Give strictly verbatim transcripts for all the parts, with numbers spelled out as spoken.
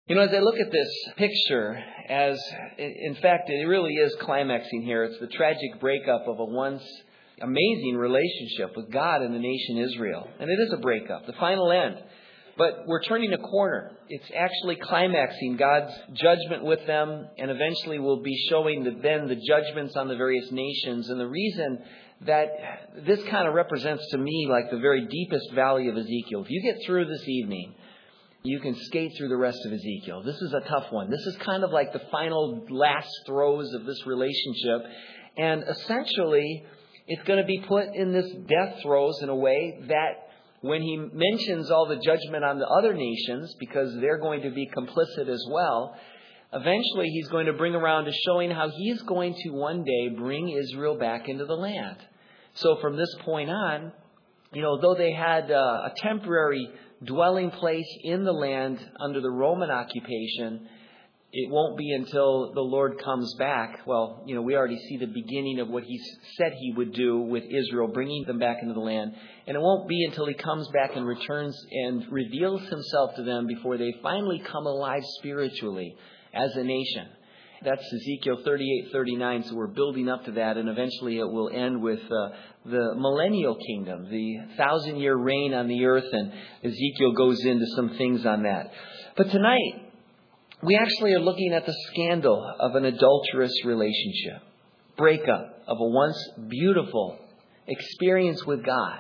You know, as I look at this picture, as in fact, it really is climaxing here. It's the tragic breakup of a once amazing relationship with God and the nation Israel. And it is a breakup, the final end. But we're turning a corner. It's actually climaxing God's judgment with them, and eventually we'll be showing the, then the judgments on the various nations. And the reason that this kind of represents to me like the very deepest valley of Ezekiel. If you get through this evening, you can skate through the rest of Ezekiel. This is a tough one. This is kind of like the final last throes of this relationship. And essentially, it's going to be put in this death throes in a way that when he mentions all the judgment on the other nations, because they're going to be complicit as well, eventually he's going to bring around to showing how he's going to one day bring Israel back into the land. So from this point on, you know, though they had uh, a temporary dwelling place in the land under the Roman occupation, it won't be until the Lord comes back. Well, you know, we already see the beginning of what he said he would do with Israel, bringing them back into the land. And it won't be until he comes back and returns and reveals himself to them before they finally come alive spiritually as a nation. That's Ezekiel thirty-eight, thirty-nine. So we're building up to that. And eventually it will end with uh, the millennial kingdom, the thousand year reign on the earth. And Ezekiel goes into some things on that. But tonight, we actually are looking at the scandal of an adulterous relationship. Breakup of a once beautiful experience with God.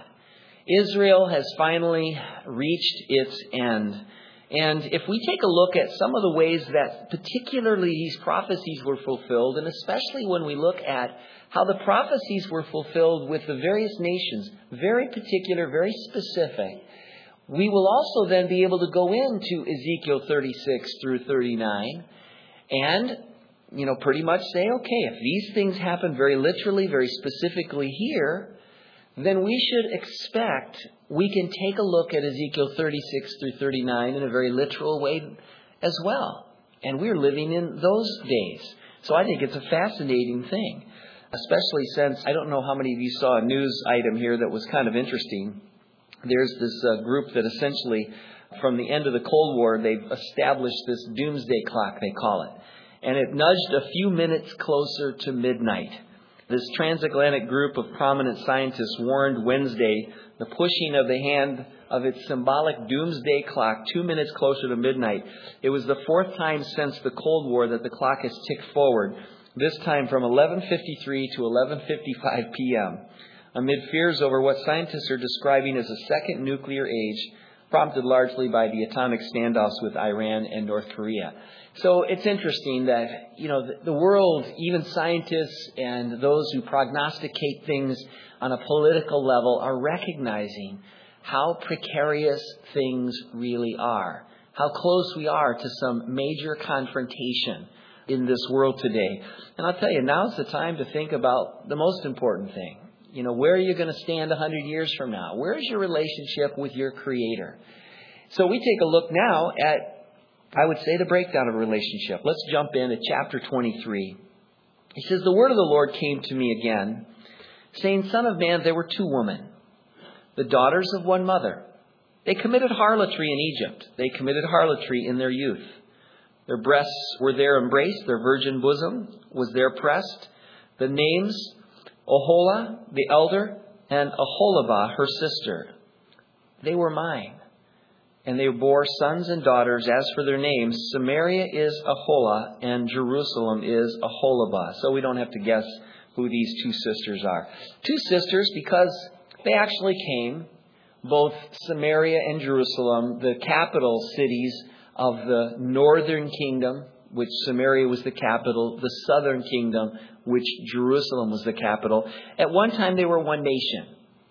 Israel has finally reached its end. And if we take a look at some of the ways that particularly these prophecies were fulfilled, and especially when we look at how the prophecies were fulfilled with the various nations, very particular, very specific, we will also then be able to go into Ezekiel thirty-six through thirty-nine and, you know, pretty much say, okay, if these things happen very literally, very specifically here, then we should expect we can take a look at Ezekiel thirty-six through thirty-nine in a very literal way as well. And we're living in those days. So I think it's a fascinating thing, especially since I don't know how many of you saw a news item here that was kind of interesting. There's this uh, group that essentially, from the end of the Cold War, they've established this doomsday clock, they call it. And it nudged a few minutes closer to midnight. This transatlantic group of prominent scientists warned Wednesday the pushing of the hand of its symbolic doomsday clock two minutes closer to midnight. It was the fourth time since the Cold War that the clock has ticked forward, this time from eleven fifty-three to eleven fifty-five p.m., amid fears over what scientists are describing as a second nuclear age, prompted largely by the atomic standoffs with Iran and North Korea. So it's interesting that, you know, the, the world, even scientists and those who prognosticate things on a political level are recognizing how precarious things really are, how close we are to some major confrontation in this world today. And I'll tell you, now's the time to think about the most important thing. You know, where are you going to stand one hundred years from now? Where's your relationship with your Creator? So we take a look now at, I would say, the breakdown of a relationship. Let's jump in at chapter twenty-three. He says, the word of the Lord came to me again, saying, Son of man, there were two women, the daughters of one mother. They committed harlotry in Egypt. They committed harlotry in their youth. Their breasts were their embrace. Their virgin bosom was their breast. The names, Oholah, the elder, and Aholibah, her sister. They were mine. And they bore sons and daughters. As for their names, Samaria is Aholah and Jerusalem is Aholibah. So we don't have to guess who these two sisters are. Two sisters because they actually came, both Samaria and Jerusalem, the capital cities of the northern kingdom, which Samaria was the capital, the southern kingdom, which Jerusalem was the capital. At one time, they were one nation.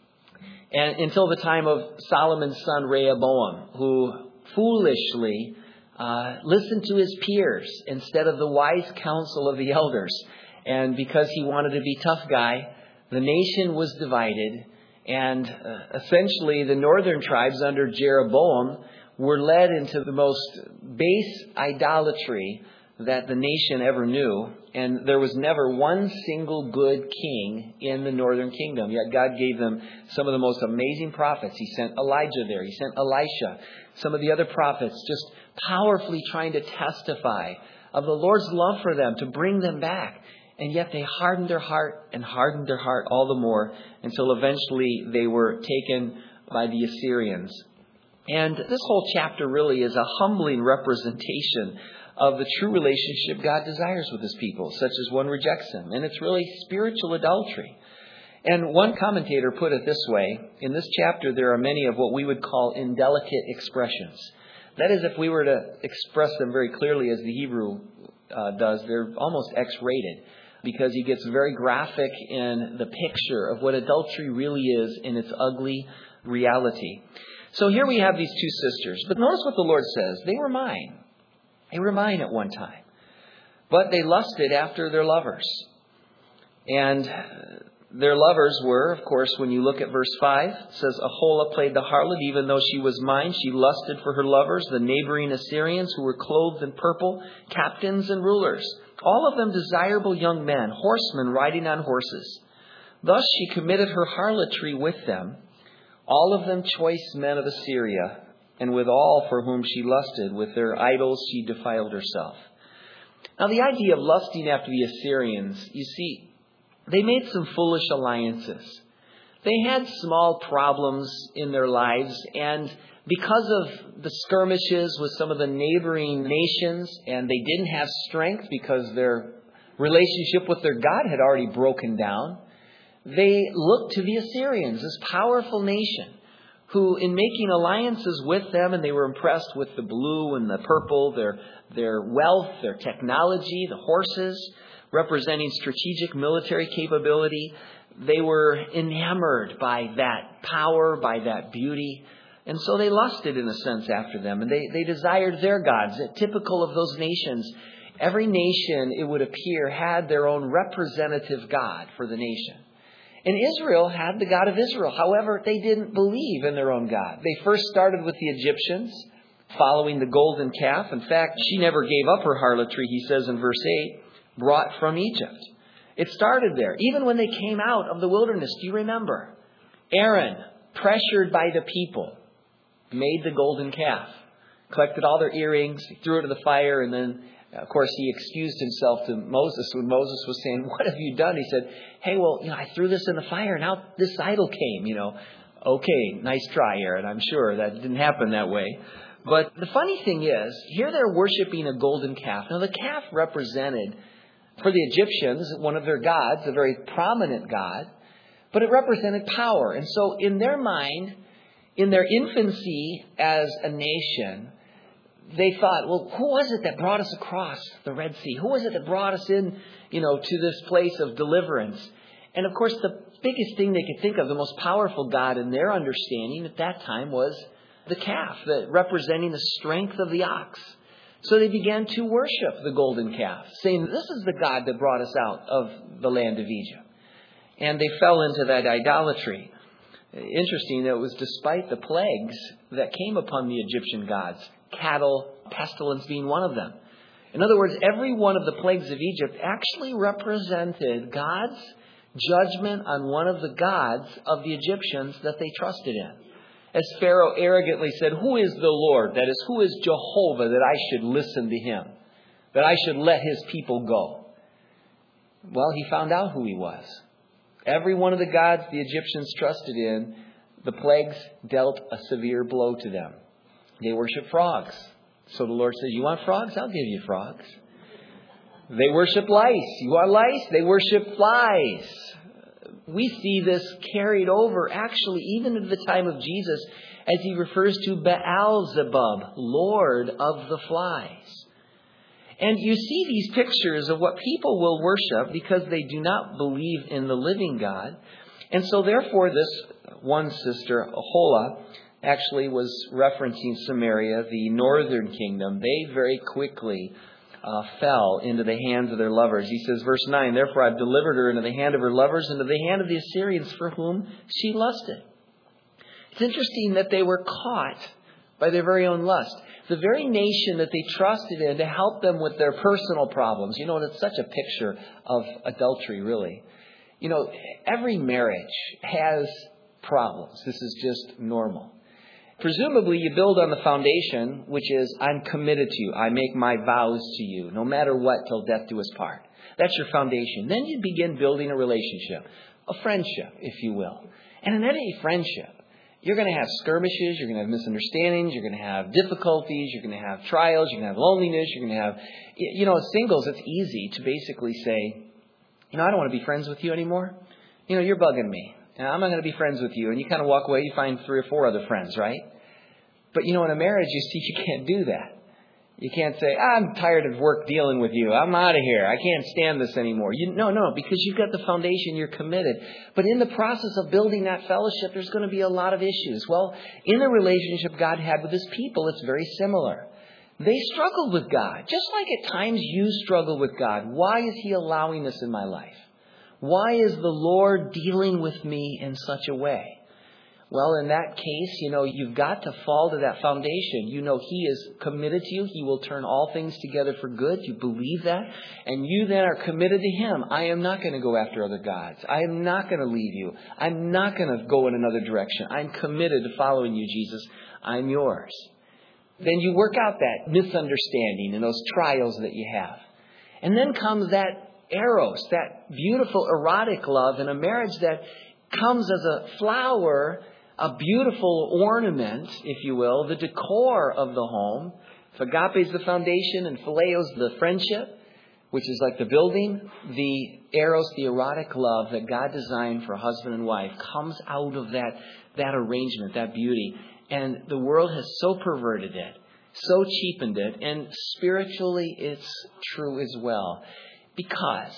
And until the time of Solomon's son Rehoboam, who foolishly uh, listened to his peers instead of the wise counsel of the elders. And because he wanted to be a tough guy, the nation was divided. And uh, essentially, the northern tribes under Jeroboam were led into the most base idolatry that the nation ever knew. And there was never one single good king in the northern kingdom. Yet God gave them some of the most amazing prophets. He sent Elijah there. He sent Elisha. Some of the other prophets just powerfully trying to testify of the Lord's love for them, to bring them back. And yet they hardened their heart and hardened their heart all the more until eventually they were taken by the Assyrians. And this whole chapter really is a humbling representation of the true relationship God desires with His people, such as one rejects Him. And it's really spiritual adultery. And one commentator put it this way: in this chapter there are many of what we would call indelicate expressions. That is, if we were to express them very clearly as the Hebrew uh, does, they're almost X-rated, because he gets very graphic in the picture of what adultery really is in its ugly reality. So here we have these two sisters. But notice what the Lord says. They were mine. They were mine at one time. But they lusted after their lovers. And their lovers were, of course, when you look at verse five, it says, Aholah played the harlot, even though she was mine. She lusted for her lovers, the neighboring Assyrians, who were clothed in purple, captains and rulers. All of them desirable young men, horsemen riding on horses. Thus she committed her harlotry with them, all of them choice men of Assyria, and with all for whom she lusted, with their idols she defiled herself. Now the idea of lusting after the Assyrians, you see, they made some foolish alliances. They had small problems in their lives, and because of the skirmishes with some of the neighboring nations, and they didn't have strength because their relationship with their God had already broken down, they looked to the Assyrians, this powerful nation, who in making alliances with them, and they were impressed with the blue and the purple, their, their wealth, their technology, the horses, representing strategic military capability. They were enamored by that power, by that beauty. And so they lusted, in a sense, after them. And they, they desired their gods. Typical of those nations, every nation, it would appear, had their own representative god for the nation. And Israel had the God of Israel. However, they didn't believe in their own God. They first started with the Egyptians, following the golden calf. In fact, she never gave up her harlotry, he says in verse eight, brought from Egypt. It started there. Even when they came out of the wilderness, do you remember? Aaron, pressured by the people, made the golden calf, collected all their earrings, threw it to the fire, and then, of course, he excused himself to Moses when Moses was saying, what have you done? He said, hey, well, you know, I threw this in the fire and out this idol came, you know. Okay, nice try, Aaron. I'm sure that didn't happen that way. But the funny thing is, here they're worshiping a golden calf. Now, the calf represented, for the Egyptians, one of their gods, a very prominent god, but it represented power. And so in their mind, in their infancy as a nation, they thought, well, who was it that brought us across the Red Sea? Who was it that brought us in, you know, to this place of deliverance? And of course, the biggest thing they could think of, the most powerful god in their understanding at that time, was the calf, the, representing the strength of the ox. So they began to worship the golden calf, saying, this is the God that brought us out of the land of Egypt. And they fell into that idolatry. Interesting that it was despite the plagues that came upon the Egyptian gods, cattle, pestilence being one of them. In other words, every one of the plagues of Egypt actually represented God's judgment on one of the gods of the Egyptians that they trusted in. As Pharaoh arrogantly said, who is the Lord? That is, who is Jehovah that I should listen to him? That I should let his people go? Well, he found out who he was. Every one of the gods the Egyptians trusted in, the plagues dealt a severe blow to them. They worship frogs. So the Lord says, you want frogs? I'll give you frogs. They worship lice. You want lice? They worship flies. We see this carried over, actually, even at the time of Jesus, as he refers to Beelzebub, Lord of the flies. And you see these pictures of what people will worship because they do not believe in the living God. And so therefore, this one sister, Aholah, actually was referencing Samaria, the northern kingdom. They very quickly uh, fell into the hands of their lovers. He says, verse nine, therefore I've delivered her into the hand of her lovers, into the hand of the Assyrians for whom she lusted. It's interesting that they were caught by their very own lust. The very nation that they trusted in to help them with their personal problems. You know, it's such a picture of adultery, really. You know, every marriage has problems. This is just normal. Presumably, you build on the foundation, which is, I'm committed to you. I make my vows to you, no matter what, till death do us part. That's your foundation. Then you begin building a relationship, a friendship, if you will. And in any friendship, you're going to have skirmishes, you're going to have misunderstandings, you're going to have difficulties, you're going to have trials, you're going to have loneliness, you're going to have, you know, as singles, it's easy to basically say, you know, I don't want to be friends with you anymore. You know, you're bugging me. And I'm not going to be friends with you. And you kind of walk away, you find three or four other friends, right? But, you know, in a marriage, you see, you can't do that. You can't say, I'm tired of work dealing with you. I'm out of here. I can't stand this anymore. You, no, no, because you've got the foundation. You're committed. But in the process of building that fellowship, there's going to be a lot of issues. Well, in the relationship God had with his people, it's very similar. They struggled with God, just like at times you struggle with God. Why is he allowing this in my life? Why is the Lord dealing with me in such a way? Well, in that case, you know, you've got to fall to that foundation. You know, he is committed to you. He will turn all things together for good. You believe that. And you then are committed to him. I am not going to go after other gods. I am not going to leave you. I'm not going to go in another direction. I'm committed to following you, Jesus. I'm yours. Then you work out that misunderstanding and those trials that you have. And then comes that eros, that beautiful erotic love in a marriage that comes as a flower, a beautiful ornament, if you will, the decor of the home. If agape is the foundation and phileo is the friendship, which is like the building, the eros, the erotic love that God designed for husband and wife comes out of that, that arrangement, that beauty. And the world has so perverted it, so cheapened it, and spiritually it's true as well. Because,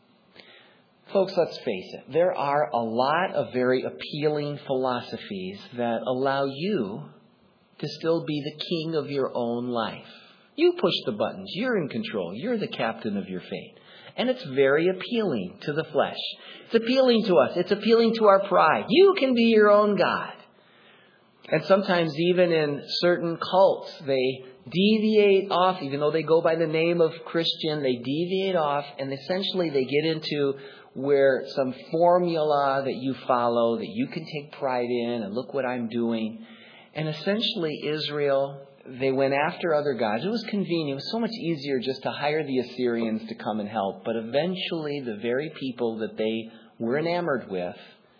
folks, let's face it, there are a lot of very appealing philosophies that allow you to still be the king of your own life. You push the buttons. You're in control. You're the captain of your fate. And it's very appealing to the flesh. It's appealing to us. It's appealing to our pride. You can be your own God. And sometimes even in certain cults, they deviate off, even though they go by the name of Christian, they deviate off and essentially they get into where some formula that you follow, that you can take pride in, and look what I'm doing. And essentially Israel, they went after other gods. It was convenient. It was so much easier just to hire the Assyrians to come and help. But eventually the very people that they were enamored with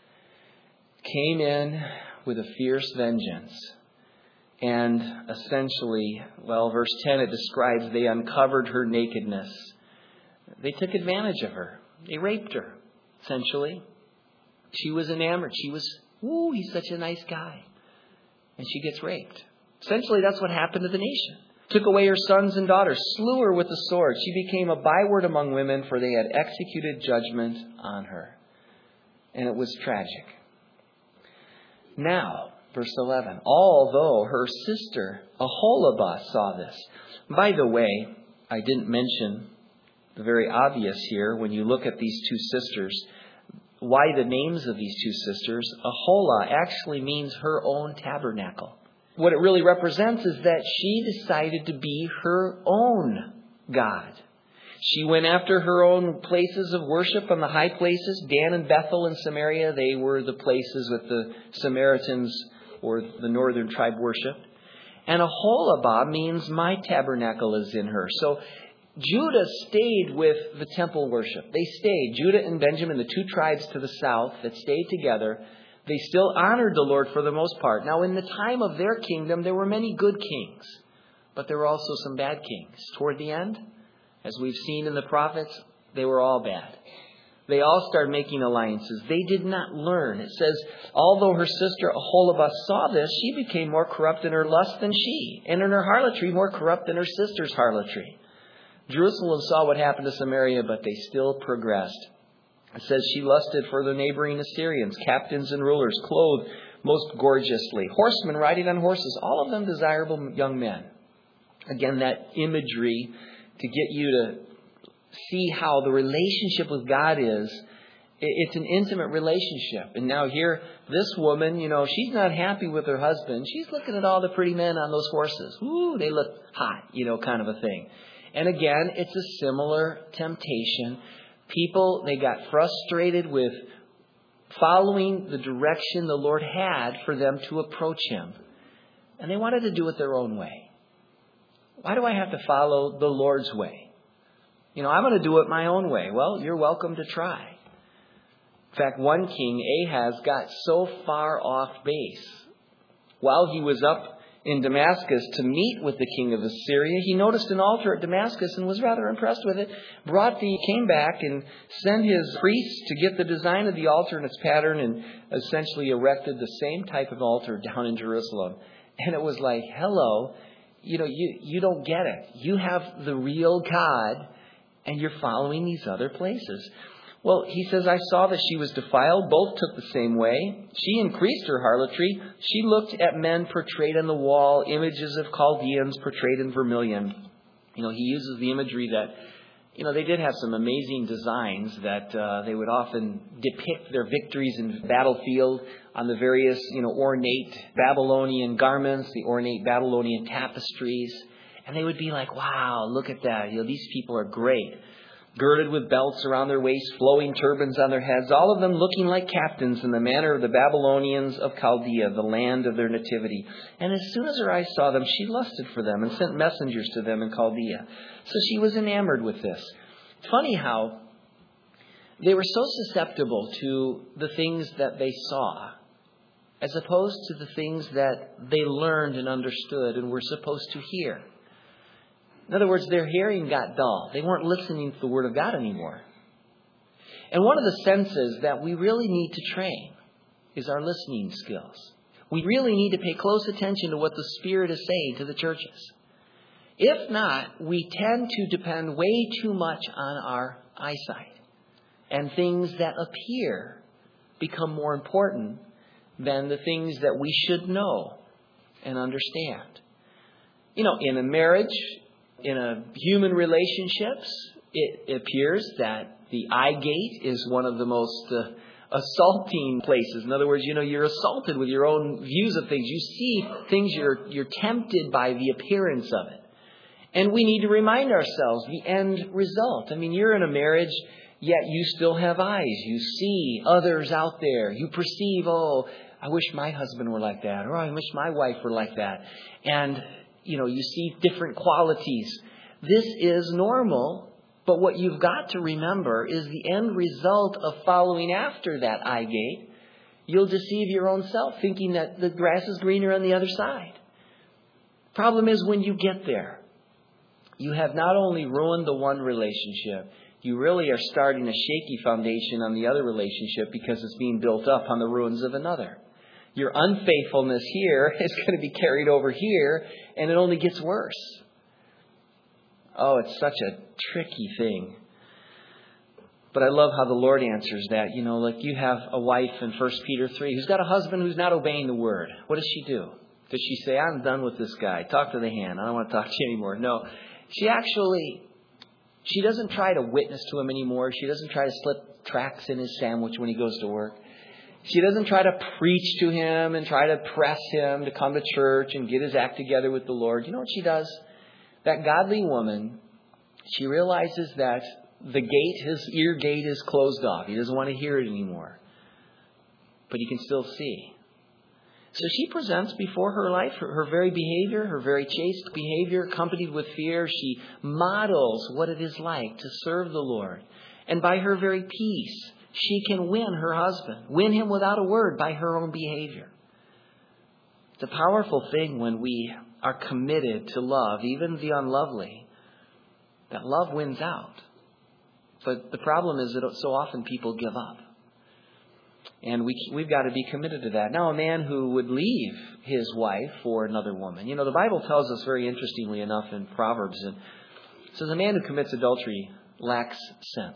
came in with a fierce vengeance. And essentially, well, verse ten, it describes they uncovered her nakedness. They took advantage of her. They raped her, essentially. She was enamored. She was, ooh, he's such a nice guy. And she gets raped. Essentially, that's what happened to the nation. Took away her sons and daughters, slew her with the sword. She became a byword among women, for they had executed judgment on her. And it was tragic. Now, verse eleven, although her sister Aholibah saw this. By the way, I didn't mention the very obvious here when you look at these two sisters. Why the names of these two sisters? Aholah actually means her own tabernacle. What it really represents is that she decided to be her own God. She went after her own places of worship on the high places. Dan and Bethel in Samaria, they were the places that the Samaritans or the northern tribe worshipped. And Aholibah means my tabernacle is in her. So Judah stayed with the temple worship. They stayed. Judah and Benjamin, the two tribes to the south that stayed together, they still honored the Lord for the most part. Now, in the time of their kingdom, there were many good kings, but there were also some bad kings. Toward the end, as we've seen in the prophets, they were all bad. They all started making alliances. They did not learn. It says, although her sister Aholibah saw this, she became more corrupt in her lust than she, and in her harlotry more corrupt than her sister's harlotry. Jerusalem saw what happened to Samaria, but they still progressed. It says she lusted for the neighboring Assyrians, captains and rulers, clothed most gorgeously, horsemen riding on horses, all of them desirable young men. Again, that imagery to get you to see how the relationship with God is. It's an intimate relationship. And now here, this woman, you know, she's not happy with her husband. She's looking at all the pretty men on those horses. Ooh, they look hot, you know, kind of a thing. And again, it's a similar temptation. People, they got frustrated with following the direction the Lord had for them to approach Him. And they wanted to do it their own way. Why do I have to follow the Lord's way? You know, I'm going to do it my own way. Well, you're welcome to try. In fact, one king, Ahaz, got so far off base. While he was up in Damascus to meet with the king of Assyria, he noticed an altar at Damascus and was rather impressed with it. Brought the came back and sent his priests to get the design of the altar and its pattern, and essentially erected the same type of altar down in Jerusalem. And it was like, hello, you know, you, you don't get it. You have the real God, and you're following these other places. Well, he says, I saw that she was defiled. Both took the same way. She increased her harlotry. She looked at men portrayed on the wall, images of Chaldeans portrayed in vermilion. You know, he uses the imagery that, you know, they did have some amazing designs that uh, they would often depict their victories in the battlefield on the various, you know, ornate Babylonian garments, the ornate Babylonian tapestries. And they would be like, wow, look at that. You know, these people are great. Girded with belts around their waists, flowing turbans on their heads, all of them looking like captains in the manner of the Babylonians of Chaldea, the land of their nativity. And as soon as her eyes saw them, she lusted for them and sent messengers to them in Chaldea. So she was enamored with this. It's funny how they were so susceptible to the things that they saw, as opposed to the things that they learned and understood and were supposed to hear. In other words, their hearing got dull. They weren't listening to the Word of God anymore. And one of the senses that we really need to train is our listening skills. We really need to pay close attention to what the Spirit is saying to the churches. If not, we tend to depend way too much on our eyesight. And things that appear become more important than the things that we should know and understand. You know, in a marriage, in a human relationships, it appears that the eye gate is one of the most uh, assaulting places. In other words, you know, you're assaulted with your own views of things. You see things, you're you're tempted by the appearance of it. And we need to remind ourselves the end result. I mean, you're in a marriage, yet you still have eyes. You see others out there. You perceive, oh, I wish my husband were like that, or I wish my wife were like that. And you know, you see different qualities. This is normal, but what you've got to remember is the end result of following after that eye gate. You'll deceive your own self, thinking that the grass is greener on the other side. Problem is, when you get there, you have not only ruined the one relationship, you really are starting a shaky foundation on the other relationship because it's being built up on the ruins of another. Your unfaithfulness here is going to be carried over here, and it only gets worse. Oh, it's such a tricky thing. But I love how the Lord answers that. You know, like you have a wife in First Peter three who's got a husband who's not obeying the word. What does she do? Does she say, I'm done with this guy. Talk to the hand. I don't want to talk to you anymore. No. She actually, she doesn't try to witness to him anymore. She doesn't try to slip tracts in his sandwich when he goes to work. She doesn't try to preach to him and try to press him to come to church and get his act together with the Lord. You know what she does? That godly woman, she realizes that the gate, his ear gate is closed off. He doesn't want to hear it anymore. But he can still see. So she presents before her life her, her very behavior, her very chaste behavior, accompanied with fear. She models what it is like to serve the Lord. And by her very peace, she can win her husband, win him without a word by her own behavior. It's a powerful thing when we are committed to love, even the unlovely, that love wins out. But the problem is that so often people give up. And we, we've got to be committed to that. Now, a man who would leave his wife for another woman. You know, the Bible tells us very interestingly enough in Proverbs, and it says a man who commits adultery lacks sense.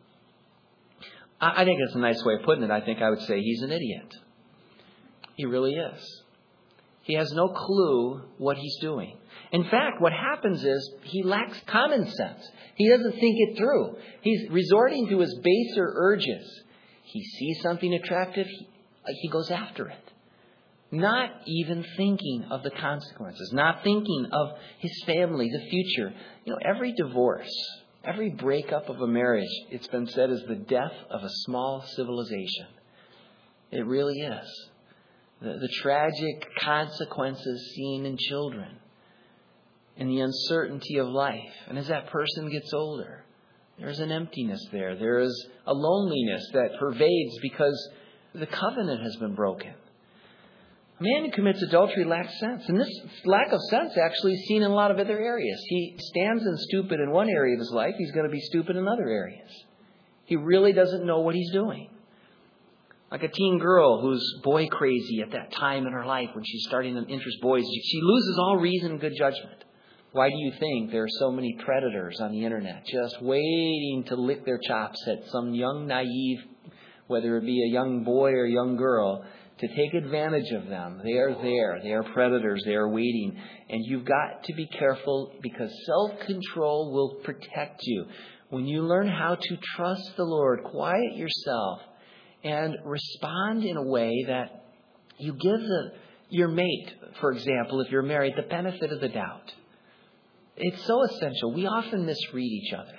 I think that's a nice way of putting it. I think I would say he's an idiot. He really is. He has no clue what he's doing. In fact, what happens is he lacks common sense. He doesn't think it through. He's resorting to his baser urges. He sees something attractive, he, he goes after it. Not even thinking of the consequences, not thinking of his family, the future. You know, every divorce, every breakup of a marriage, it's been said, is the death of a small civilization. It really is. the, the tragic consequences seen in children, and the uncertainty of life. And as that person gets older, there's an emptiness there. There is a loneliness that pervades because the covenant has been broken. A man who commits adultery lacks sense. And this lack of sense actually is seen in a lot of other areas. He stands in stupid in one area of his life. He's going to be stupid in other areas. He really doesn't know what he's doing. Like a teen girl who's boy crazy at that time in her life when she's starting to interest boys. She loses all reason and good judgment. Why do you think there are so many predators on the internet just waiting to lick their chops at some young, naive, whether it be a young boy or a young girl, to take advantage of them? They are there. They are predators. They are waiting. And you've got to be careful because self-control will protect you. When you learn how to trust the Lord, quiet yourself, and respond in a way that you give the, your mate, for example, if you're married, the benefit of the doubt. It's so essential. We often misread each other.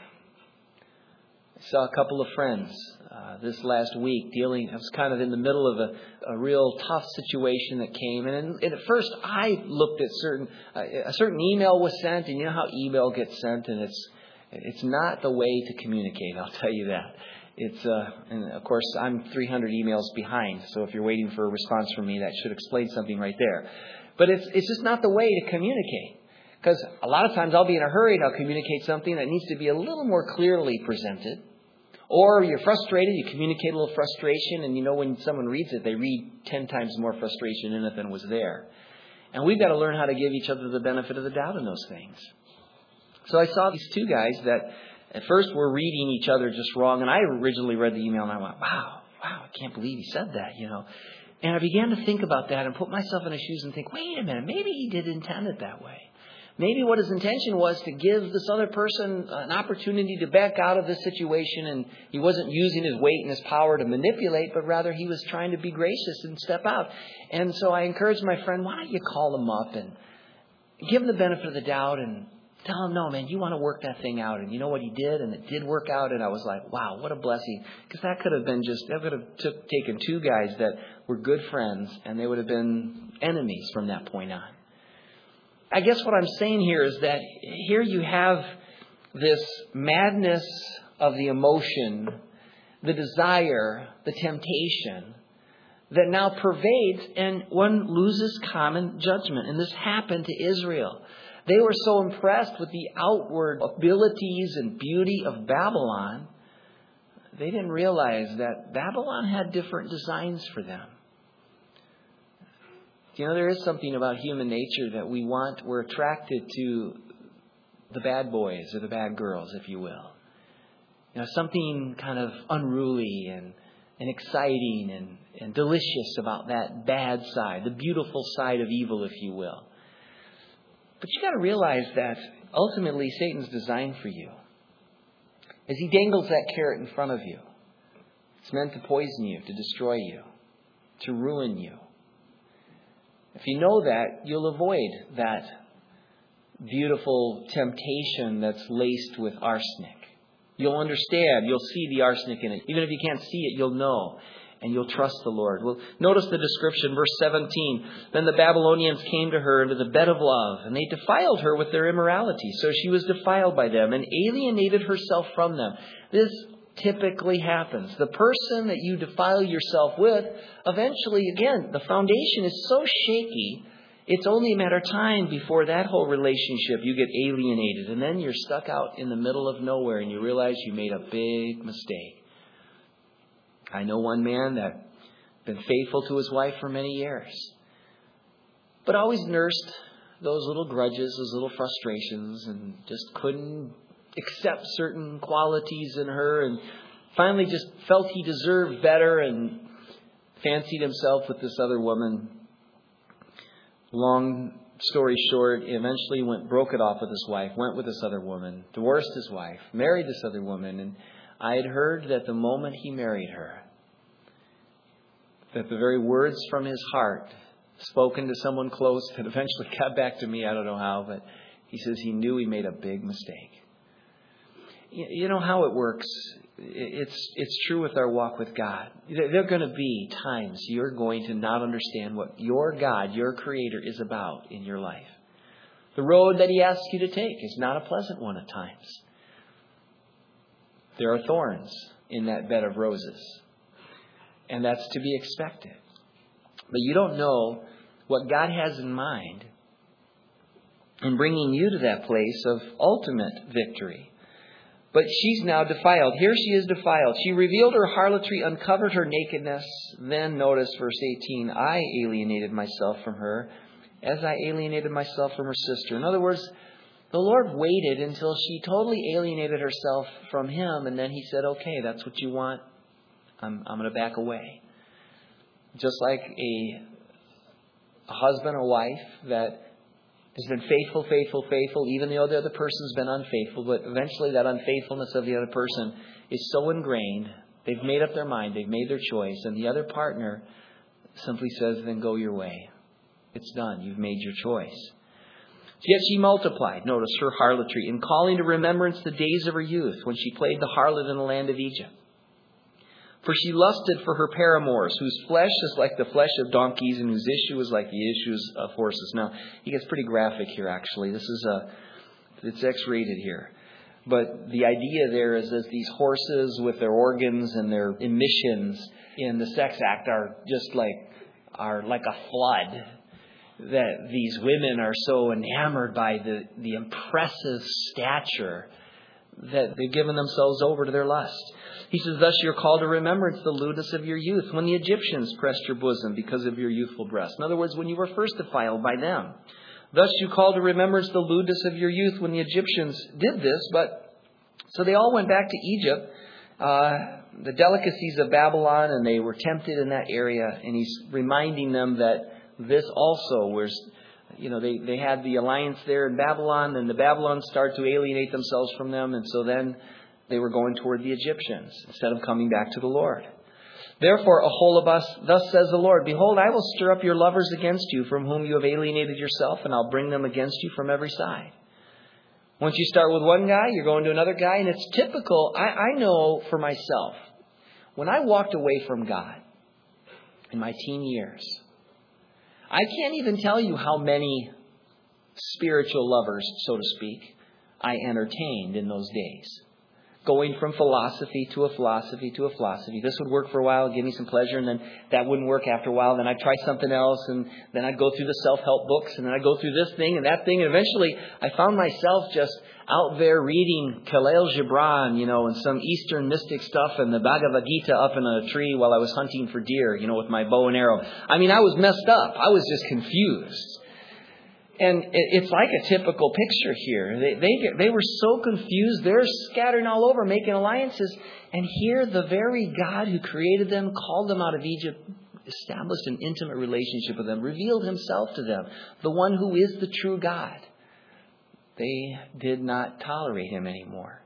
I saw a couple of friends uh, this last week dealing, I was kind of in the middle of a, a real tough situation that came. And, in, and at first I looked at certain, uh, a certain email was sent, and you know how email gets sent, and it's it's not the way to communicate, I'll tell you that. It's uh, and of course I'm three hundred emails behind, so if you're waiting for a response from me, that should explain something right there. But it's it's just not the way to communicate. Because a lot of times I'll be in a hurry and I'll communicate something that needs to be a little more clearly presented. Or you're frustrated, you communicate a little frustration, and you know when someone reads it, they read ten times more frustration in it than was there. And we've got to learn how to give each other the benefit of the doubt in those things. So I saw these two guys that at first were reading each other just wrong. And I originally read the email and I went, wow, wow, I can't believe he said that, you know. And I began to think about that and put myself in his shoes and think, wait a minute, maybe he did intend it that way. Maybe what his intention was to give this other person an opportunity to back out of this situation, and he wasn't using his weight and his power to manipulate, but rather he was trying to be gracious and step out. And so I encouraged my friend, why don't you call him up and give him the benefit of the doubt and tell him, no, man, you want to work that thing out. And you know what he did? And it did work out. And I was like, wow, what a blessing. Because that could have been just, that could have took, taken two guys that were good friends, and they would have been enemies from that point on. I guess what I'm saying here is that here you have this madness of the emotion, the desire, the temptation that now pervades, and one loses common judgment. And this happened to Israel. They were so impressed with the outward abilities and beauty of Babylon, they didn't realize that Babylon had different designs for them. You know, there is something about human nature that we want, we're attracted to the bad boys or the bad girls, if you will. You know, something kind of unruly and, and exciting and, and delicious about that bad side, the beautiful side of evil, if you will. But you got to realize that ultimately Satan's design for you, as he dangles that carrot in front of you, it's meant to poison you, to destroy you, to ruin you. If you know that, you'll avoid that beautiful temptation that's laced with arsenic. You'll understand. You'll see the arsenic in it. Even if you can't see it, you'll know. And you'll trust the Lord. Well, notice the description, verse seventeen. Then the Babylonians came to her into the bed of love, and they defiled her with their immorality. So she was defiled by them and alienated herself from them. This typically happens. The person that you defile yourself with, eventually, again, the foundation is so shaky, it's only a matter of time before that whole relationship, you get alienated. And then you're stuck out in the middle of nowhere and you realize you made a big mistake. I know one man that been faithful to his wife for many years, but always nursed those little grudges, those little frustrations, and just couldn't accept certain qualities in her, and finally just felt he deserved better and fancied himself with this other woman. Long story short, he eventually went, broke it off with his wife, went with this other woman, divorced his wife, married this other woman. And I had heard that the moment he married her, that the very words from his heart, spoken to someone close, that eventually got back to me, I don't know how, but he says he knew he made a big mistake. you know how it works. It's it's true with our walk with God. There are going to be times you're going to not understand what your God, your Creator, is about in your life. The road that He asks you to take is not a pleasant one at times. There are thorns in that bed of roses. And that's to be expected. But you don't know what God has in mind in bringing you to that place of ultimate victory. But she's now defiled. Here she is defiled. She revealed her harlotry, uncovered her nakedness. Then notice verse eighteen, I alienated myself from her as I alienated myself from her sister. In other words, the Lord waited until she totally alienated herself from Him. And then He said, okay, that's what you want. I'm, I'm going to back away. Just like a, a husband or wife that has been faithful, faithful, faithful, even though the other person's been unfaithful. But eventually that unfaithfulness of the other person is so ingrained, they've made up their mind, they've made their choice, and the other partner simply says, then go your way. It's done. You've made your choice. Yet she multiplied, notice her harlotry, in calling to remembrance the days of her youth, when she played the harlot in the land of Egypt. For she lusted for her paramours, whose flesh is like the flesh of donkeys, and whose issue is like the issues of horses. Now, he gets pretty graphic here, actually. This is a, it's X-rated here. But the idea there is that these horses with their organs and their emissions in the sex act are just like, are like a flood. That these women are so enamored by the, the impressive stature that they've given themselves over to their lust. He says, thus you're called to remembrance the lewdness of your youth, when the Egyptians pressed your bosom because of your youthful breast. In other words, when you were first defiled by them. Thus you call to remembrance the lewdness of your youth, when the Egyptians did this. But so they all went back to Egypt, uh, the delicacies of Babylon, and they were tempted in that area. And he's reminding them that this also was, you know, they, they had the alliance there in Babylon, and the Babylons started to alienate themselves from them. And so then they were going toward the Egyptians instead of coming back to the Lord. Therefore, Aholibus, thus says the Lord, behold, I will stir up your lovers against you, from whom you have alienated yourself, and I'll bring them against you from every side. Once you start with one guy, you're going to another guy, and it's typical. I, I know for myself, when I walked away from God in my teen years, I can't even tell you how many spiritual lovers, so to speak, I entertained in those days. Going from philosophy to a philosophy to a philosophy. This would work for a while, give me some pleasure, and then that wouldn't work after a while. Then I'd try something else, and then I'd go through the self-help books, and then I'd go through this thing and that thing, and eventually I found myself just out there reading Khalil Gibran, you know, and some Eastern mystic stuff, and the Bhagavad Gita up in a tree while I was hunting for deer, you know, with my bow and arrow. I mean, I was messed up. I was just confused. And it's like a typical picture here. They, they they were so confused. They're scattering all over, making alliances. And here, the very God who created them, called them out of Egypt, established an intimate relationship with them, revealed Himself to them, the one who is the true God. They did not tolerate Him anymore.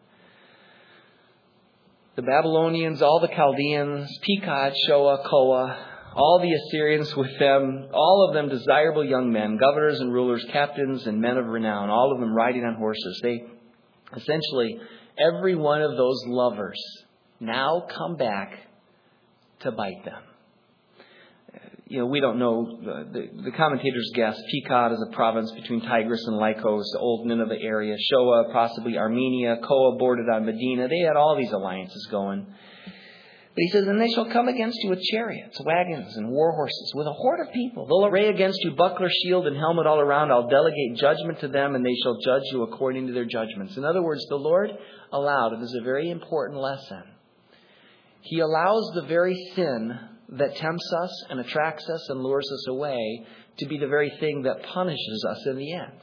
The Babylonians, all the Chaldeans, Pekah, Shoah, Koah, all the Assyrians with them, all of them desirable young men, governors and rulers, captains and men of renown, all of them riding on horses. They essentially, every one of those lovers now come back to bite them. You know, we don't know. The, the commentators guess Pekah is a province between Tigris and Lycos, the old Nineveh area. Shoah, possibly Armenia. Koah bordered on Medina. They had all these alliances going. But he says, and they shall come against you with chariots, wagons, and war horses, with a horde of people. They'll array against you buckler, shield, and helmet all around. I'll delegate judgment to them, and they shall judge you according to their judgments. In other words, the Lord allowed, and this is a very important lesson, He allows the very sin that tempts us and attracts us and lures us away to be the very thing that punishes us in the end.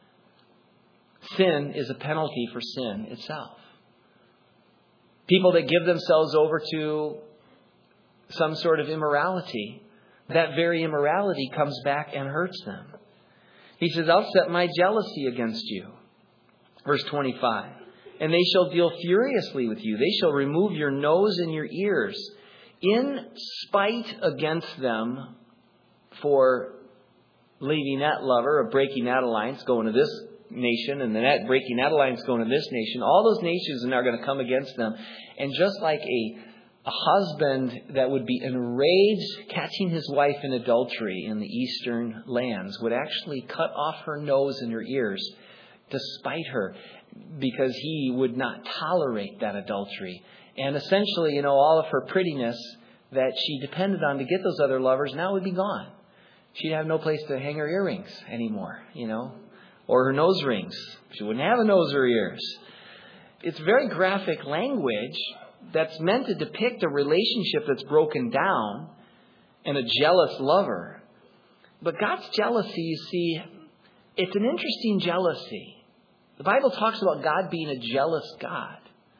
Sin is a penalty for sin itself. People that give themselves over to some sort of immorality, that very immorality comes back and hurts them. He says, I'll set my jealousy against you. Verse twenty-five. And they shall deal furiously with you. They shall remove your nose and your ears in spite against them for leaving that lover or breaking that alliance, going to this nation, and then that, breaking that alliance going to this nation. All those nations are now going to come against them. And just like a, a husband that would be enraged catching his wife in adultery in the eastern lands would actually cut off her nose and her ears to spite her, because he would not tolerate that adultery. And essentially, you know, all of her prettiness that she depended on to get those other lovers now would be gone. She'd have no place to hang her earrings anymore, you know, or her nose rings. She wouldn't have a nose or ears. It's very graphic language that's meant to depict a relationship that's broken down and a jealous lover. But God's jealousy, you see, it's an interesting jealousy. The Bible talks about God being a jealous God,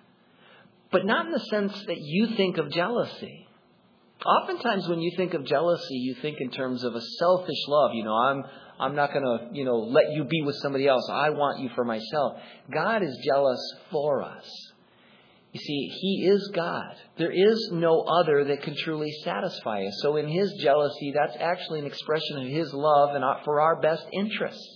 but not in the sense that you think of jealousy. Oftentimes when you think of jealousy, you think in terms of a selfish love. You know, I'm I'm not going to, you know, let you be with somebody else. I want you for myself. God is jealous for us. You see, He is God. There is no other that can truly satisfy us. So in His jealousy, that's actually an expression of His love and for our best interests.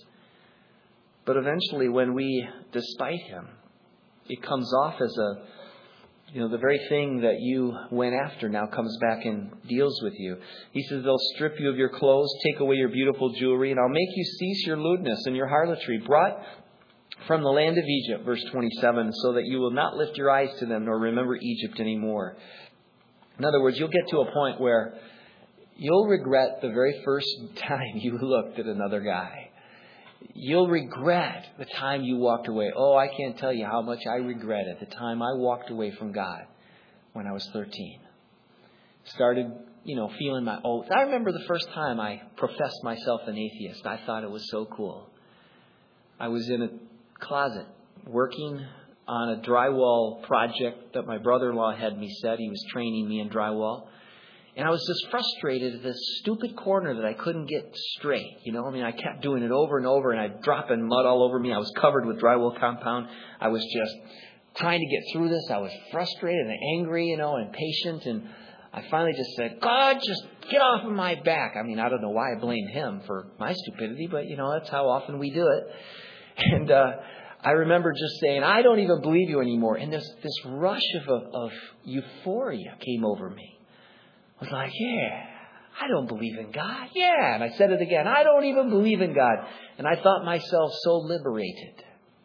But eventually when we despite Him, it comes off as a You know, the very thing that you went after now comes back and deals with you. He says, they'll strip you of your clothes, take away your beautiful jewelry, and I'll make you cease your lewdness and your harlotry, brought from the land of Egypt, verse twenty-seven, so that you will not lift your eyes to them nor remember Egypt anymore. In other words, you'll get to a point where you'll regret the very first time you looked at another guy. You'll regret the time you walked away. Oh, I can't tell you how much I regret it. The time I walked away from God when I was thirteen. Started, you know, feeling my oath. I remember the first time I professed myself an atheist. I thought it was so cool. I was in a closet working on a drywall project that my brother-in-law had me set. He was training me in drywall. And I was just frustrated at this stupid corner that I couldn't get straight. You know, I mean, I kept doing it over and over, and I'd dropping mud all over me. I was covered with drywall compound. I was just trying to get through this. I was frustrated and angry, you know, and impatient. And I finally just said, God, just get off of my back. I mean, I don't know why I blame Him for my stupidity, but, you know, that's how often we do it. And uh, I remember just saying, I don't even believe you anymore. And this, this rush of, of euphoria came over me. I was like, yeah, I don't believe in God. Yeah. And I said it again. I don't even believe in God. And I thought myself so liberated.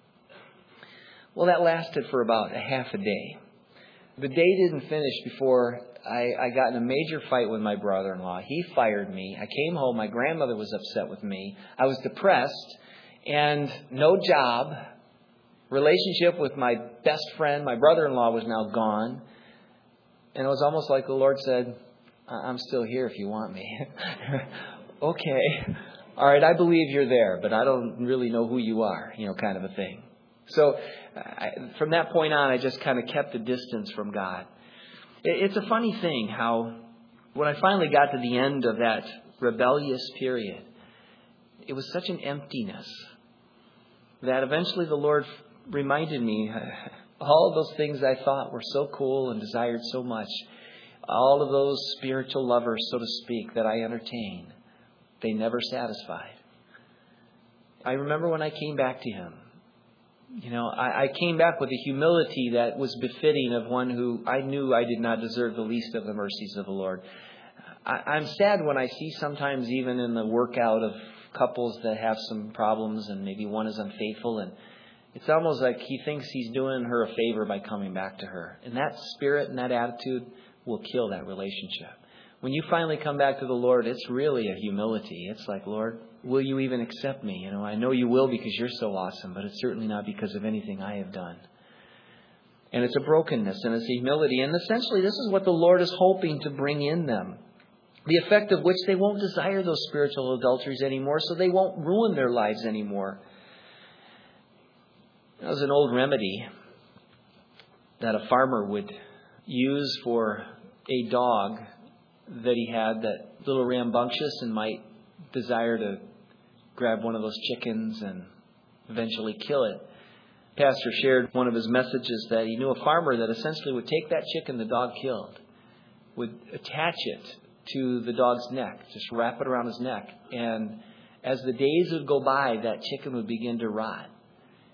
Well, that lasted for about a half a day. The day didn't finish before I, I got in a major fight with my brother-in-law. He fired me. I came home. My grandmother was upset with me. I was depressed and no job. Relationship with my best friend, my brother-in-law, was now gone. And it was almost like the Lord said, I'm still here if you want me. Okay. All right, I believe you're there, but I don't really know who you are, you know, kind of a thing. So I, from that point on, I just kind of kept a distance from God. It, it's a funny thing how when I finally got to the end of that rebellious period, it was such an emptiness that eventually the Lord reminded me all of those things I thought were so cool and desired so much. All of those spiritual lovers, so to speak, that I entertained, they never satisfied. I remember when I came back to Him, you know, I, I came back with a humility that was befitting of one who I knew I did not deserve the least of the mercies of the Lord. I, I'm sad when I see sometimes even in the workout of couples that have some problems and maybe one is unfaithful, and it's almost like he thinks he's doing her a favor by coming back to her. And that spirit and that attitude will kill that relationship. When you finally come back to the Lord, it's really a humility. It's like, Lord, will you even accept me? You know, I know you will because you're so awesome, but it's certainly not because of anything I have done. And it's a brokenness and it's a humility. And essentially, this is what the Lord is hoping to bring in them. The effect of which they won't desire those spiritual adulteries anymore, so they won't ruin their lives anymore. That was an old remedy that a farmer would use for a dog that he had that little rambunctious and might desire to grab one of those chickens and eventually kill it. Pastor shared one of his messages that he knew a farmer that essentially would take that chicken the dog killed, would attach it to the dog's neck, just wrap it around his neck. And as the days would go by, that chicken would begin to rot.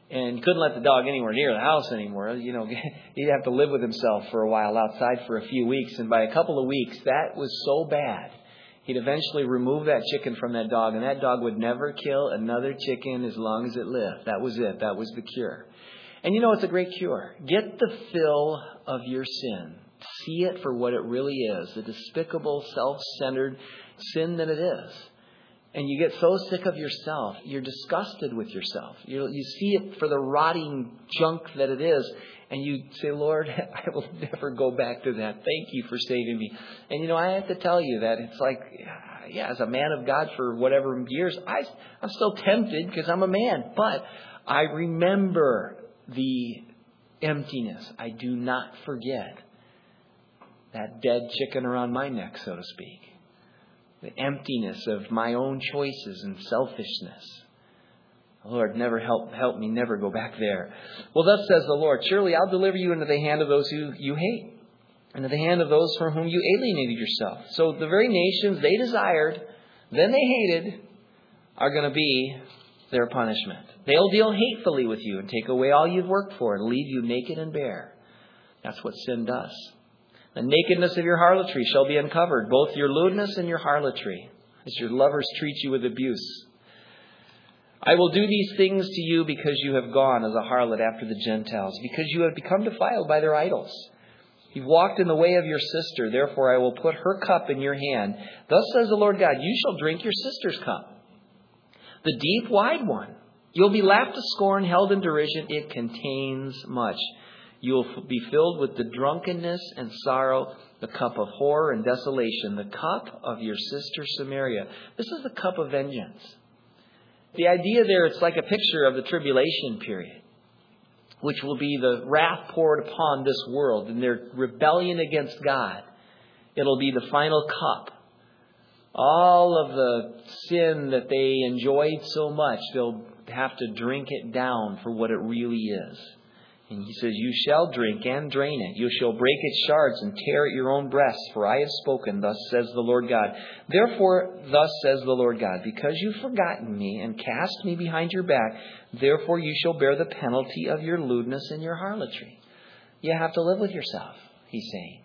And couldn't let the dog anywhere near the house anymore. You know, he'd have to live with himself for a while outside for a few weeks. And by a couple of weeks, that was so bad. He'd eventually remove that chicken from that dog, and that dog would never kill another chicken as long as it lived. That was it. That was the cure. And you know, it's a great cure. Get the fill of your sin. See it for what it really is, the despicable, self-centered sin that it is. And you get so sick of yourself, you're disgusted with yourself. You, you see it for the rotting junk that it is, and you say, Lord, I will never go back to that. Thank you for saving me. And, you know, I have to tell you that it's like, yeah, as a man of God for whatever years, I, I'm still tempted because I'm a man. But I remember the emptiness. I do not forget that dead chicken around my neck, so to speak. The emptiness of my own choices and selfishness. Lord, never help help me never go back there. Well, thus says the Lord, surely I'll deliver you into the hand of those who you hate, into the hand of those from whom you alienated yourself. So the very nations they desired, then they hated, are going to be their punishment. They'll deal hatefully with you and take away all you've worked for and leave you naked and bare. That's what sin does. The nakedness of your harlotry shall be uncovered, both your lewdness and your harlotry, as your lovers treat you with abuse. I will do these things to you because you have gone as a harlot after the Gentiles, because you have become defiled by their idols. You've walked in the way of your sister, therefore I will put her cup in your hand. Thus says the Lord God, you shall drink your sister's cup, the deep, wide one. You'll be laughed to scorn, held in derision. It contains much. You will be filled with the drunkenness and sorrow, the cup of horror and desolation, the cup of your sister Samaria. This is the cup of vengeance. The idea there, it's like a picture of the tribulation period, which will be the wrath poured upon this world and their rebellion against God. It'll be the final cup. All of the sin that they enjoyed so much, they'll have to drink it down for what it really is. And he says, you shall drink and drain it. You shall break its shards and tear at your own breasts. For I have spoken, thus says the Lord God. Therefore, thus says the Lord God, because you've forgotten me and cast me behind your back, therefore you shall bear the penalty of your lewdness and your harlotry. You have to live with yourself, he's saying.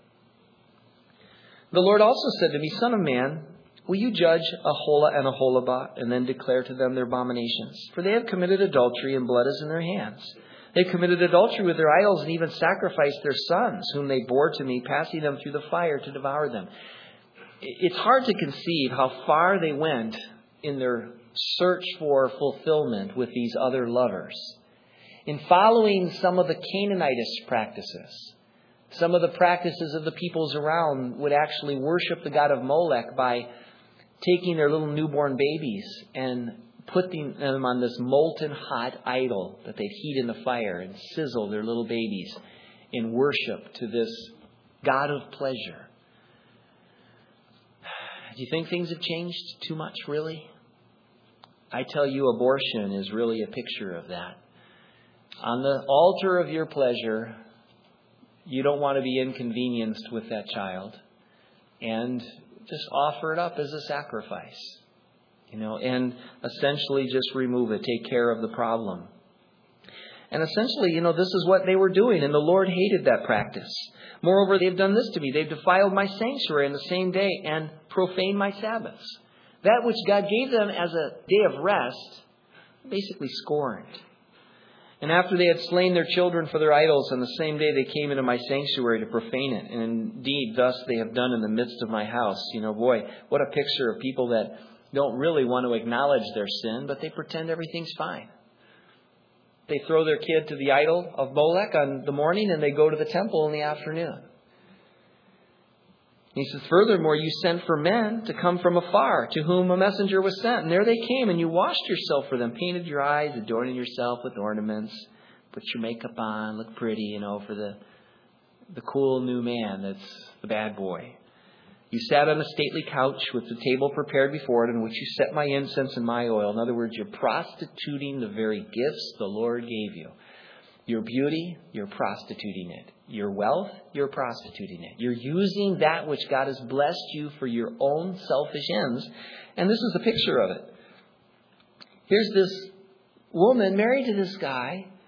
The Lord also said to me, Son of man, will you judge Aholah and Aholibah and then declare to them their abominations? For they have committed adultery and blood is in their hands. They committed adultery with their idols and even sacrificed their sons, whom they bore to me, passing them through the fire to devour them. It's hard to conceive how far they went in their search for fulfillment with these other lovers. In following some of the Canaanitish practices, some of the practices of the peoples around would actually worship the god of Molech by taking their little newborn babies and putting them on this molten hot idol that they'd heat in the fire and sizzle their little babies in worship to this god of pleasure. Do you think things have changed too much, really? I tell you, abortion is really a picture of that. On the altar of your pleasure, you don't want to be inconvenienced with that child, and just offer it up as a sacrifice. You know, and essentially just remove it, take care of the problem. And essentially, you know, this is what they were doing, and the Lord hated that practice. Moreover, they've done this to me. They've defiled my sanctuary in the same day and profaned my Sabbaths. That which God gave them as a day of rest, basically scorned. And after they had slain their children for their idols, on the same day they came into my sanctuary to profane it. And indeed, thus they have done in the midst of my house. You know, boy, what a picture of people that don't really want to acknowledge their sin, but they pretend everything's fine. They throw their kid to the idol of Molech on the morning and they go to the temple in the afternoon. He says, furthermore, you sent for men to come from afar, to whom a messenger was sent. And there they came, and you washed yourself for them, painted your eyes, adorning yourself with ornaments, put your makeup on, look pretty, you know, for the the cool new man that's the bad boy. You sat on a stately couch with the table prepared before it, in which you set my incense and my oil. In other words, you're prostituting the very gifts the Lord gave you. Your beauty, you're prostituting it. Your wealth, you're prostituting it. You're using that which God has blessed you for your own selfish ends. And this is a picture of it. Here's this woman married to this guy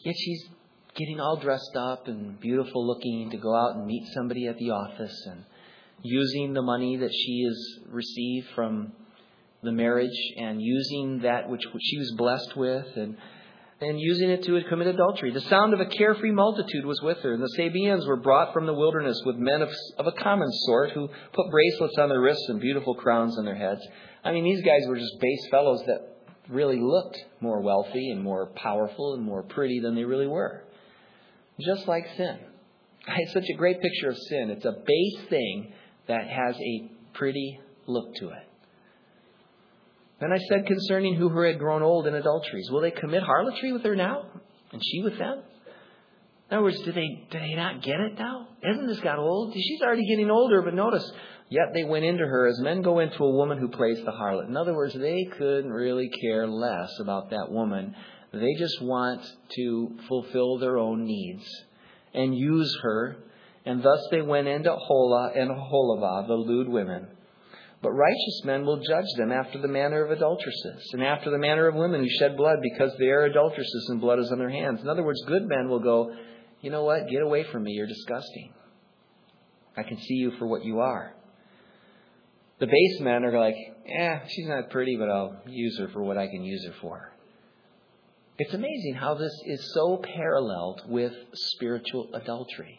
Yet she's getting all dressed up and beautiful looking to go out and meet somebody at the office, and using the money that she has received from the marriage, and using that which she was blessed with, and and using it to commit adultery. The sound of a carefree multitude was with her, and the Sabaeans were brought from the wilderness with men of, of a common sort who put bracelets on their wrists and beautiful crowns on their heads. I mean, these guys were just base fellows that really looked more wealthy and more powerful and more pretty than they really were. Just like sin. It's such a great picture of sin. It's a base thing that has a pretty look to it. Then I said concerning who had grown old in adulteries, will they commit harlotry with her now? And she with them? In other words, do they, do they not get it now? Hasn't this got old? She's already getting older, but notice, yet they went into her as men go into a woman who plays the harlot. In other words, they couldn't really care less about that woman. They just want to fulfill their own needs and use her. And thus they went into Hola and Aholibah, the lewd women. But righteous men will judge them after the manner of adulteresses, and after the manner of women who shed blood, because they are adulteresses and blood is on their hands. In other words, good men will go, you know what, get away from me, you're disgusting. I can see you for what you are. The base men are like, eh, she's not pretty, but I'll use her for what I can use her for. It's amazing how this is so paralleled with spiritual adultery.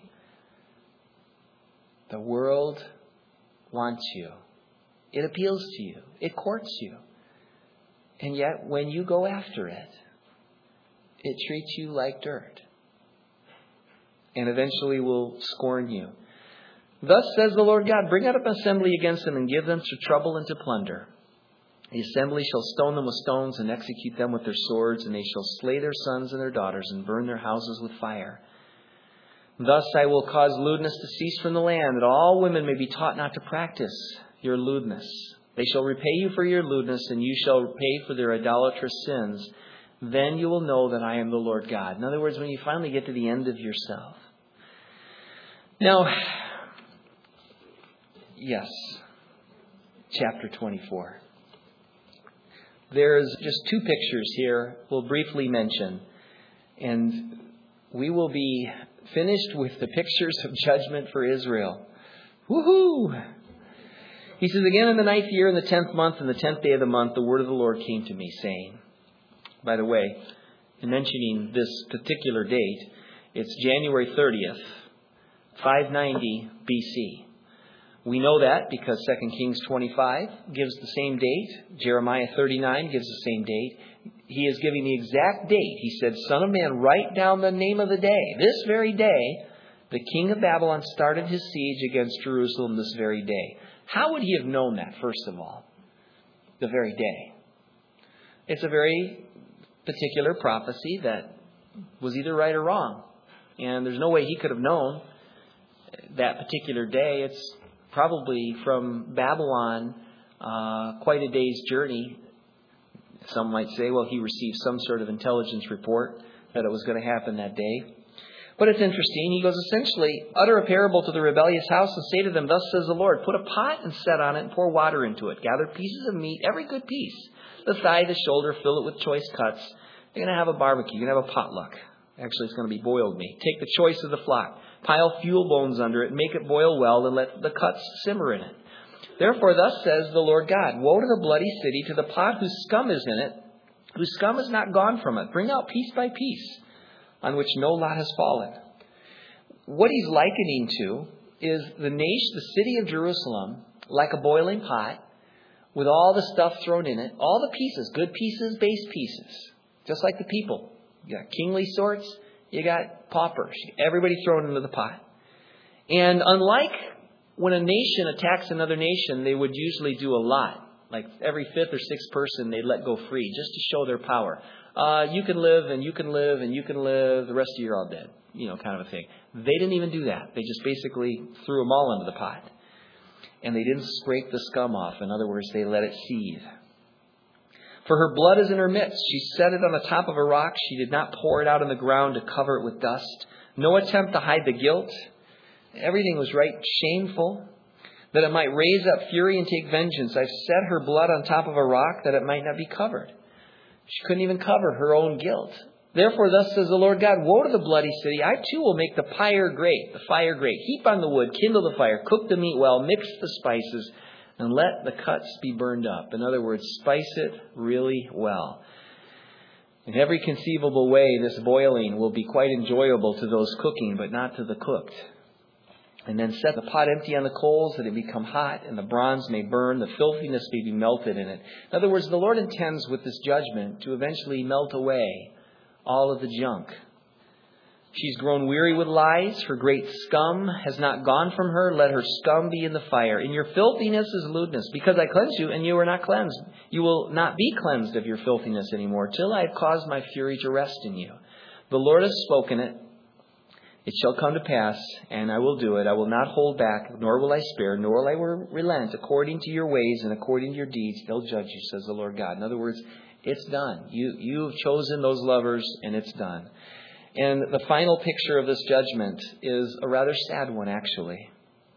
The world wants you. It appeals to you. It courts you. And yet, when you go after it, it treats you like dirt. And eventually will scorn you. Thus says the Lord God, bring out an assembly against them and give them to trouble and to plunder. The assembly shall stone them with stones and execute them with their swords, and they shall slay their sons and their daughters and burn their houses with fire. Thus I will cause lewdness to cease from the land, that all women may be taught not to practice your lewdness. They shall repay you for your lewdness, and you shall pay for their idolatrous sins. Then you will know that I am the Lord God. In other words, when you finally get to the end of yourself. Now, yes, chapter twenty-four. There's just two pictures here we'll briefly mention. And we will be finished with the pictures of judgment for Israel. Woohoo! He says, again in the ninth year, in the tenth month, and the tenth day of the month, the word of the Lord came to me, saying, by the way, in mentioning this particular date, it's January thirtieth, five ninety B C. We know that because Second Kings twenty-five gives the same date. Jeremiah thirty-nine gives the same date. He is giving the exact date. He said, Son of man, write down the name of the day. This very day, the king of Babylon started his siege against Jerusalem this very day. How would he have known that, first of all? The very day. It's a very particular prophecy that was either right or wrong. And there's no way he could have known that particular day. It's probably from Babylon, uh, quite a day's journey. Some might say, well, he received some sort of intelligence report that it was going to happen that day. But it's interesting. He goes, essentially, utter a parable to the rebellious house and say to them, thus says the Lord, put a pot and set on it and pour water into it. Gather pieces of meat, every good piece. The thigh, the shoulder, fill it with choice cuts. You're going to have a barbecue. You're going to have a potluck. Actually, it's going to be boiled meat. Take the choice of the flock. Pile fuel bones under it. Make it boil well and let the cuts simmer in it. Therefore, thus says the Lord God, woe to the bloody city, to the pot whose scum is in it, whose scum is not gone from it. Bring out piece by piece, on which no lot has fallen. What he's likening to is the nation, the city of Jerusalem, like a boiling pot, with all the stuff thrown in it, all the pieces, good pieces, base pieces, just like the people. You got kingly sorts, you got paupers, everybody thrown into the pot. And unlike when a nation attacks another nation, they would usually do a lot. Like every fifth or sixth person they'd let go free just to show their power. Uh, you can live and you can live and you can live. The rest of you are all dead. You know, kind of a thing. They didn't even do that. They just basically threw them all into the pot. And they didn't scrape the scum off. In other words, they let it seethe. For her blood is in her midst. She set it on the top of a rock. She did not pour it out on the ground to cover it with dust. No attempt to hide the guilt. Everything was right shameful. That it might raise up fury and take vengeance. I've set her blood on top of a rock that it might not be covered. She couldn't even cover her own guilt. Therefore, thus says the Lord God, woe to the bloody city. I too will make the fire great, the fire great. Heap on the wood, kindle the fire, cook the meat well, mix the spices, and let the cuts be burned up. In other words, spice it really well. In every conceivable way, this boiling will be quite enjoyable to those cooking, but not to the cooked. And then set the pot empty on the coals, that it become hot, and the bronze may burn, the filthiness may be melted in it. In other words, the Lord intends with this judgment to eventually melt away all of the junk. She's grown weary with lies. Her great scum has not gone from her. Let her scum be in the fire. In your filthiness is lewdness. Because I cleanse you, and you are not cleansed. You will not be cleansed of your filthiness anymore, till I have caused my fury to rest in you. The Lord has spoken it. It shall come to pass, and I will do it. I will not hold back, nor will I spare, nor will I relent. According to your ways and according to your deeds, they'll judge you, says the Lord God. In other words, it's done. You, you've chosen those lovers, and it's done. And the final picture of this judgment is a rather sad one, actually.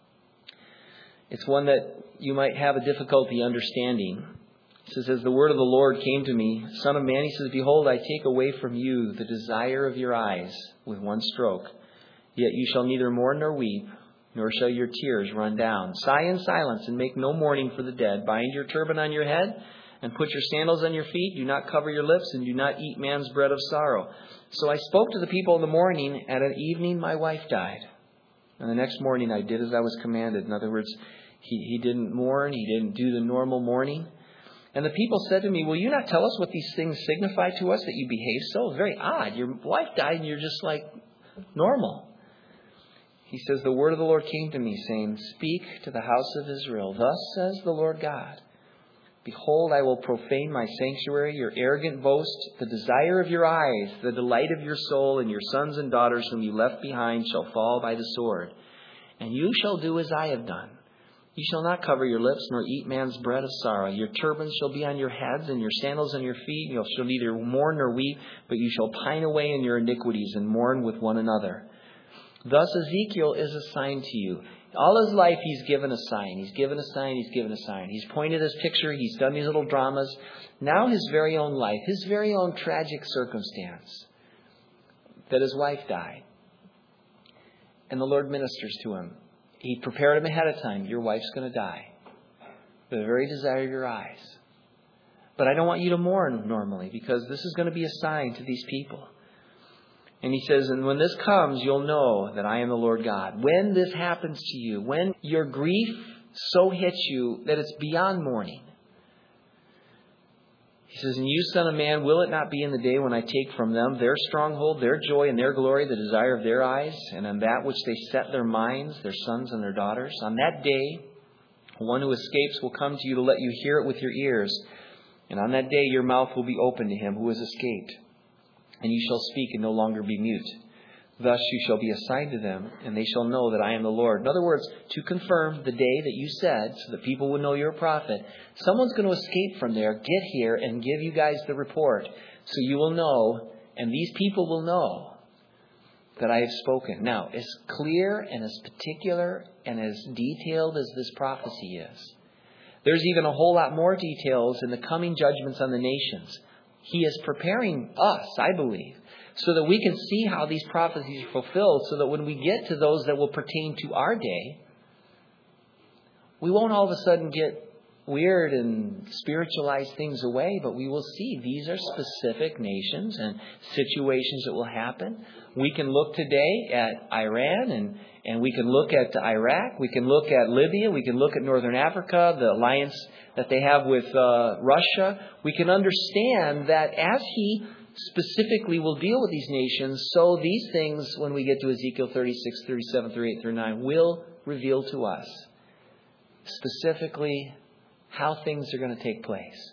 It's one that you might have a difficulty understanding. It says, as the word of the Lord came to me, Son of man, he says, behold, I take away from you the desire of your eyes with one stroke. Yet you shall neither mourn nor weep, nor shall your tears run down. Sigh in silence and make no mourning for the dead. Bind your turban on your head and put your sandals on your feet. Do not cover your lips and do not eat man's bread of sorrow. So I spoke to the people in the morning. At an evening, my wife died. And the next morning, I did as I was commanded. In other words, he, he didn't mourn. He didn't do the normal mourning. And the people said to me, will you not tell us what these things signify to us that you behave so? It's very odd. Your wife died and you're just like normal. He says, the word of the Lord came to me, saying, speak to the house of Israel. Thus says the Lord God, behold, I will profane my sanctuary, your arrogant boast, the desire of your eyes, the delight of your soul, and your sons and daughters whom you left behind shall fall by the sword. And you shall do as I have done. You shall not cover your lips, nor eat man's bread of sorrow. Your turbans shall be on your heads, and your sandals on your feet. You shall neither mourn nor weep, but you shall pine away in your iniquities, and mourn with one another. Thus Ezekiel is a sign to you. All his life he's given a sign. He's given a sign. He's given a sign. He's pointed his picture. He's done these little dramas. Now his very own life, his very own tragic circumstance, that his wife died. And the Lord ministers to him. He prepared him ahead of time. Your wife's going to die. The very desire of your eyes. But I don't want you to mourn normally, because this is going to be a sign to these people. And he says, and when this comes, you'll know that I am the Lord God. When this happens to you, when your grief so hits you that it's beyond mourning. He says, and you, son of man, will it not be in the day when I take from them their stronghold, their joy and their glory, the desire of their eyes, and on that which they set their minds, their sons and their daughters? On that day, one who escapes will come to you to let you hear it with your ears. And on that day, your mouth will be open to him who has escaped. And you shall speak and no longer be mute. Thus you shall be a sign to them, and they shall know that I am the Lord. In other words, to confirm the day that you said, so that people would know you're a prophet, someone's going to escape from there, get here, and give you guys the report. So you will know, and these people will know, that I have spoken. Now, as clear and as particular and as detailed as this prophecy is, there's even a whole lot more details in the coming judgments on the nations. He is preparing us, I believe, so that we can see how these prophecies are fulfilled, so that when we get to those that will pertain to our day, we won't all of a sudden get weird and spiritualize things away, but we will see these are specific nations and situations that will happen. We can look today at Iran, and, and we can look at Iraq, we can look at Libya, we can look at Northern Africa, the alliance that they have with uh, Russia. We can understand that as he specifically will deal with these nations, so these things, when we get to Ezekiel thirty-six, thirty-seven, thirty-eight, thirty-nine, will reveal to us specifically how things are going to take place.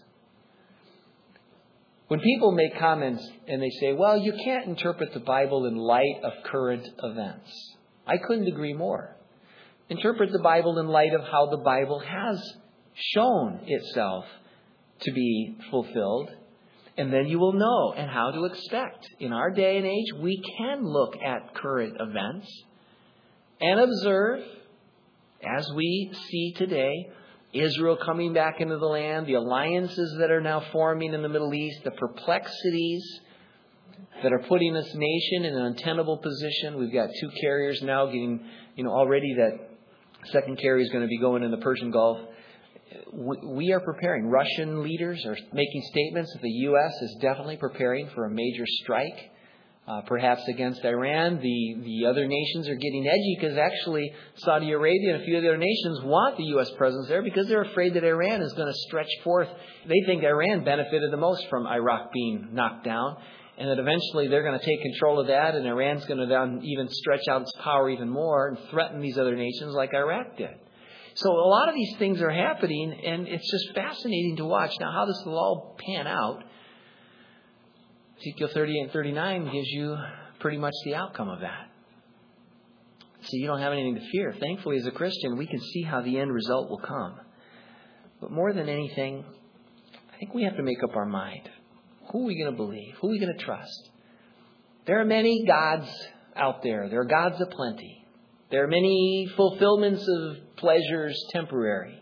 When people make comments and they say, well, you can't interpret the Bible in light of current events, I couldn't agree more. Interpret the Bible in light of how the Bible has shown itself to be fulfilled, and then you will know and how to expect. In our day and age, we can look at current events and observe, as we see today, Israel coming back into the land, the alliances that are now forming in the Middle East, the perplexities that are putting this nation in an untenable position. We've got two carriers now getting, you know, already that second carrier is going to be going in the Persian Gulf. We are preparing. Russian leaders are making statements that the U S is definitely preparing for a major strike, uh, perhaps against Iran. The, the other nations are getting edgy because actually Saudi Arabia and a few other nations want the U S presence there because they're afraid that Iran is going to stretch forth. They think Iran benefited the most from Iraq being knocked down, and that eventually they're going to take control of that, and Iran's going to then even stretch out its power even more and threaten these other nations like Iraq did. So a lot of these things are happening, and it's just fascinating to watch. Now, how this will all pan out, Ezekiel thirty-eight and thirty-nine gives you pretty much the outcome of that. So you don't have anything to fear. Thankfully, as a Christian, we can see how the end result will come. But more than anything, I think we have to make up our mind. Who are we going to believe? Who are we going to trust? There are many gods out there. There are gods aplenty. There are many fulfillments of pleasures temporary.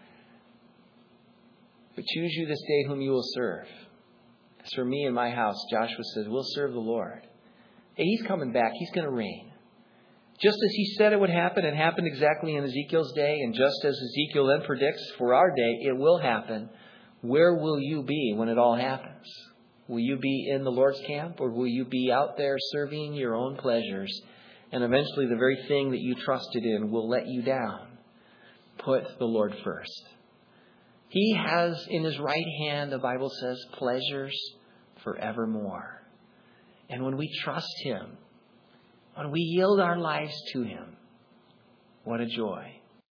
But choose you this day whom you will serve. As for me and my house, Joshua says, we'll serve the Lord. Hey, He's coming back. He's going to reign. Just as He said it would happen, it happened exactly in Ezekiel's day. And just as Ezekiel then predicts for our day, it will happen. Where will you be when it all happens? Will you be in the Lord's camp, or will you be out there serving your own pleasures? And eventually the very thing that you trusted in will let you down. Put the Lord first. He has in His right hand, the Bible says, pleasures forevermore. And when we trust Him, when we yield our lives to Him, what a joy.